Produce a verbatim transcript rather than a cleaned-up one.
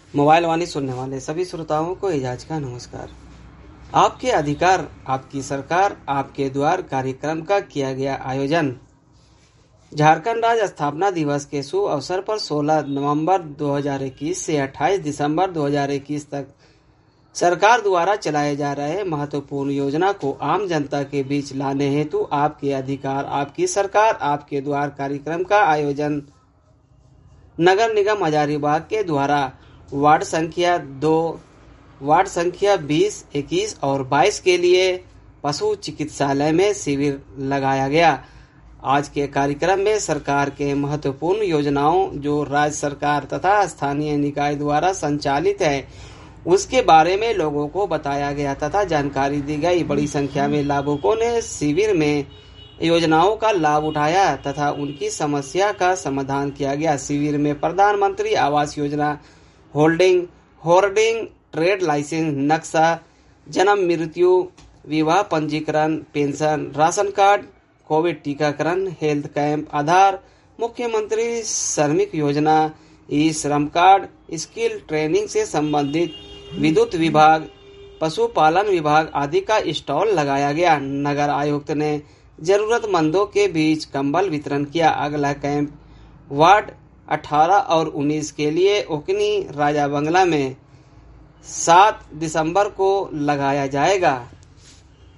Mobile वाणी सुनने वाले सभी श्रोताओं को एजाज का नमस्कार। आपके अधिकार आपकी सरकार आपके द्वार कार्यक्रम का किया गया आयोजन। झारखंड राज्य स्थापना दिवस के शुभ अवसर पर सोलह नवंबर दो हज़ार इक्कीस से अट्ठाईस दिसंबर दो हज़ार इक्कीस तक सरकार द्वारा चलाए जा रहे महत्वपूर्ण योजना को आम जनता के बीच लाने हेतु आपके अधिकार आपकी सरकार आपके द्वार कार्यक्रम का आयोजन नगर निगम हजारीबाग के द्वारा वार्ड संख्या दो, वार्ड संख्या बीस, इक्कीस और बाईस के लिए पशु चिकित्सालय में शिविर लगाया गया। आज के कार्यक्रम में सरकार के महत्वपूर्ण योजनाओं जो राज्य सरकार तथा स्थानीय निकाय द्वारा संचालित है उसके बारे में लोगों को बताया गया तथा जानकारी दी गई। बड़ी संख्या में लाभुकों ने शिविर में योजनाओं का लाभ उठाया तथा उनकी समस्या का समाधान किया गया। शिविर में प्रधानमंत्री Awas Yojana, holding hoarding, trade licence, नक्शा, जन्म मृत्यु, विवाह पंजीकरण, पेंशन, राशन कार्ड, कोविड टीकाकरण, हेल्थ कैंप, आधार, मुख्यमंत्री श्रमिक योजना, ई श्रम कार्ड, स्किल ट्रेनिंग से संबंधित विद्युत विभाग, पशुपालन विभाग आदि का स्टॉल लगाया गया। नगर आयुक्त ने जरूरतमंदों के बीच कंबल वितरण किया। अगला कैंप वार्ड अठारह और उन्नीस के लिए ओकनी राजा बंगला में सात दिसंबर को लगाया जाएगा।